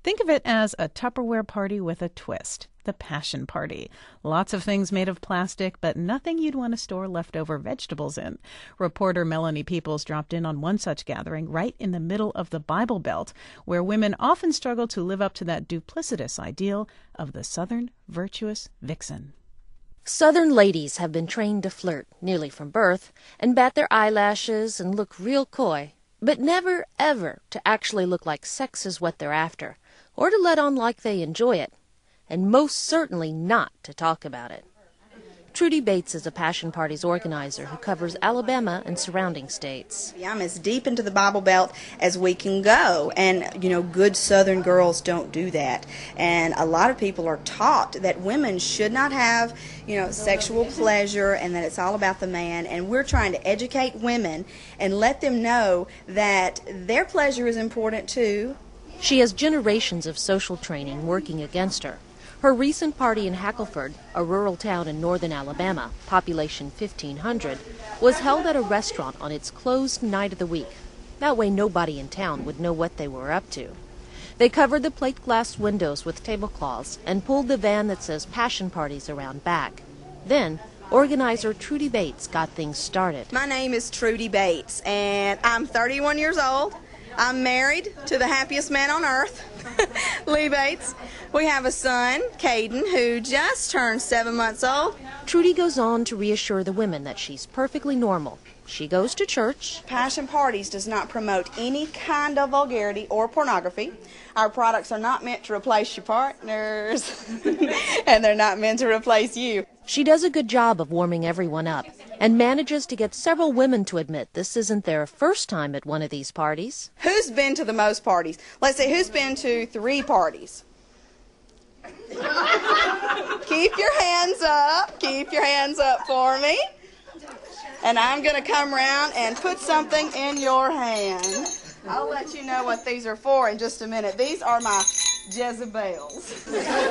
Think of it as a Tupperware party with a twist. The Passion Party. Lots of things made of plastic, but nothing you'd want to store leftover vegetables in. Reporter Melanie Peoples dropped in on one such gathering right in the middle of the Bible Belt, where women often struggle to live up to that duplicitous ideal of the Southern virtuous vixen. Southern ladies have been trained to flirt, nearly from birth, and bat their eyelashes and look real coy, but never, ever to actually look like sex is what they're after, or to let on like they enjoy it, and most certainly not to talk about it. Trudy Bates is a Passion Party's organizer who covers Alabama and surrounding states. I'm as deep into the Bible Belt as we can go, and, good Southern girls don't do that. And a lot of people are taught that women should not have, sexual pleasure and that it's all about the man, and we're trying to educate women and let them know that their pleasure is important too. She has generations of social training working against her. Her recent party in Hackleford, a rural town in northern Alabama, population 1,500, was held at a restaurant on its closed night of the week. That way nobody in town would know what they were up to. They covered the plate glass windows with tablecloths and pulled the van that says Passion Parties around back. Then, organizer Trudy Bates got things started. My name is Trudy Bates, and I'm 31 years old. I'm married to the happiest man on earth, Lee Bates. We have a son, Caden, who just turned 7 months old. Trudy goes on to reassure the women that she's perfectly normal. She goes to church. Passion Parties does not promote any kind of vulgarity or pornography. Our products are not meant to replace your partners, and they're not meant to replace you. She does a good job of warming everyone up and manages to get several women to admit this isn't their first time at one of these parties. Who's been to the most parties? Let's say, who's been to 3 parties? Keep your hands up. Keep your hands up for me. And I'm going to come around and put something in your hand. I'll let you know what these are for in just a minute. These are my Jezebels.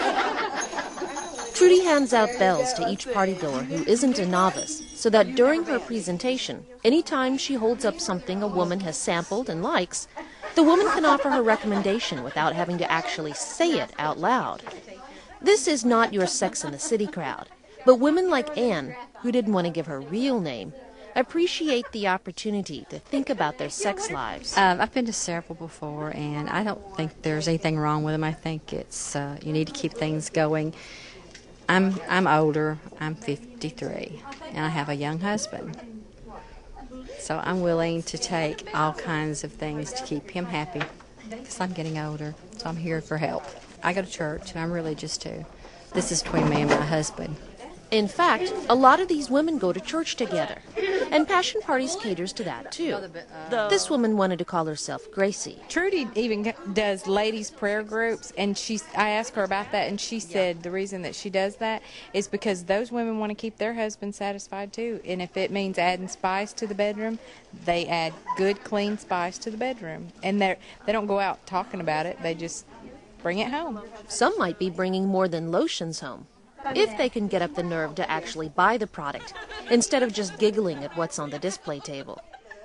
Trudy hands out bells to each partygoer who isn't a novice, so that during her presentation, anytime she holds up something a woman has sampled and likes, the woman can offer her recommendation without having to actually say it out loud. This is not your Sex and the City crowd, but women like Anne, who didn't want to give her real name, appreciate the opportunity to think about their sex lives. I've been to several before, and I don't think there's anything wrong with them. I think it's you need to keep things going. I'm older. I'm 53, and I have a young husband. So I'm willing to take all kinds of things to keep him happy, because I'm getting older, so I'm here for help. I go to church, and I'm religious too. This is between me and my husband. In fact, a lot of these women go to church together, and Passion Parties caters to that too. This woman wanted to call herself Gracie. Trudy even does ladies' prayer groups, and I asked her about that, and she said the reason that she does that is because those women want to keep their husbands satisfied too, and if it means adding spice to the bedroom, they add good, clean spice to the bedroom, and they don't go out talking about it, they just bring it home. Some might be bringing more than lotions home, if they can get up the nerve to actually buy the product, instead of just giggling at what's on the display table.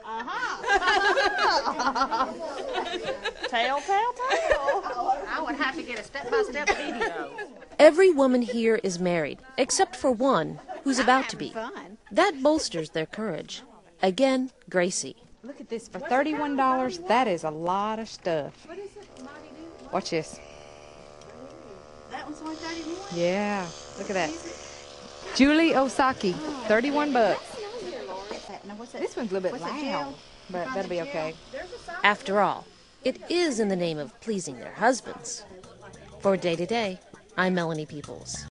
Tail. I would have to get a step-by-step video. Every woman here is married, except for one who's about to be. That bolsters their courage. Again, Gracie. Look at this, for $31, that is a lot of stuff. Watch this. That one's only 31? Yeah, look at that. Julie Osaki, 31 bucks. This one's a little bit loud, but that'll be okay. After all, it is in the name of pleasing their husbands. For Day to Day, I'm Melanie Peoples.